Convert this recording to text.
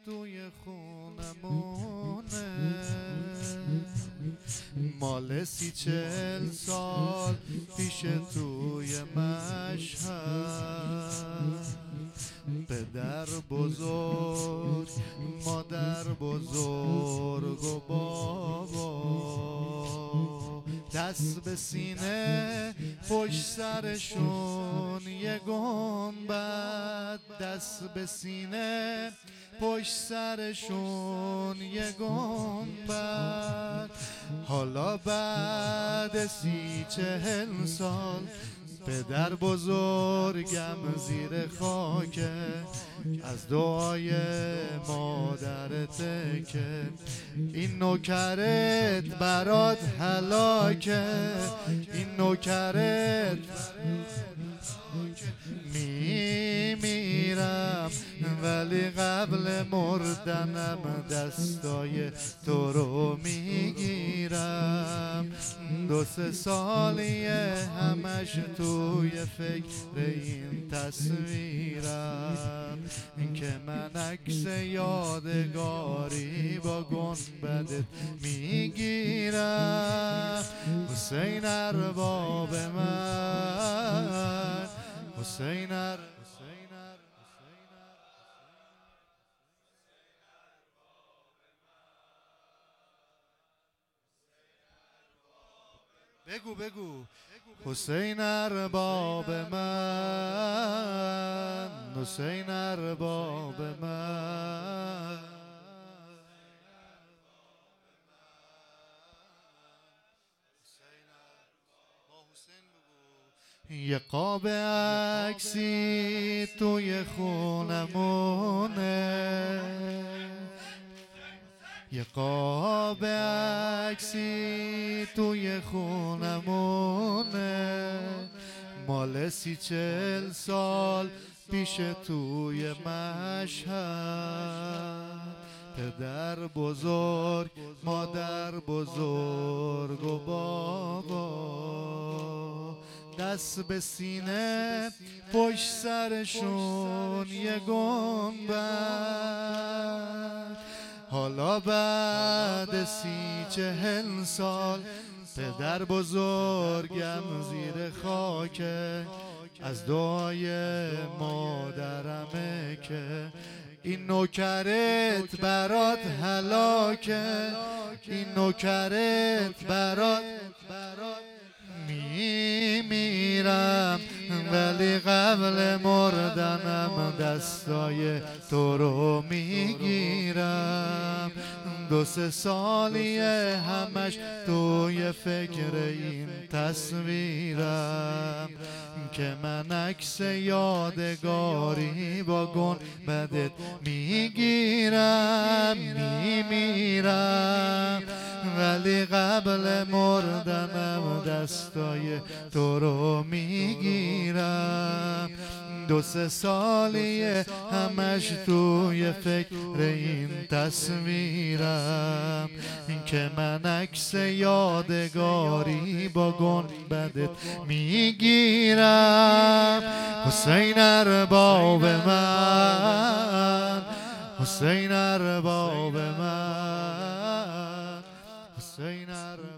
توی خونمونه، مال 30-40 سال پیش توی مشهد. پدر بزرگ، مادر بزرگ و بابا دست به سینه، پشت سرشون یه گنبد. دست به سینه، پشت سرشون یه گنبد. حالا بعد 30-40 سال پدر بزرگم زیر خاکه، از دعای مادرته که این نوکرت برات هلاکه. این نوکرت میمیرم، ولی قبل مردنم دستای تو رو میگیرم. 2-3 سالیه همش توی فکر این تصویرم، که من عکس یادگاری با گنبدت میگیرم. حسین ارباب من، حسین بگو حسین ارباب من، حسین ارباب من. یه قاب عکسی توی خونمونه، یه قاب عکسی توی خونمونه، مال 30-40 سال پیش توی مشهد. پدر بزرگ، مادر بزرگ و بابا دست به سینه، پشت سرشون یه گنبد. حالا بعد 30-40 سال پدر بزرگم زیر خاکه، از دعای مادرمه که این نوکرت برات هلاکه. این نوکرت برات میمیرم، ولی قبل مردنم دستای تو رو میگیرم. 2-3 سالیه همش توی فکر این تصویرم، که من عکس یادگاری با گنبدت میگیرم. میمیرم، ولی قبل مردنم دستای تو رو میگیرم. 2-3 سالیه همش توی فکر این تصویرم، که من عکس یادگاری با گنبدت میگیرم. حسین ارباب من، حسین ارباب من، حسین ارباب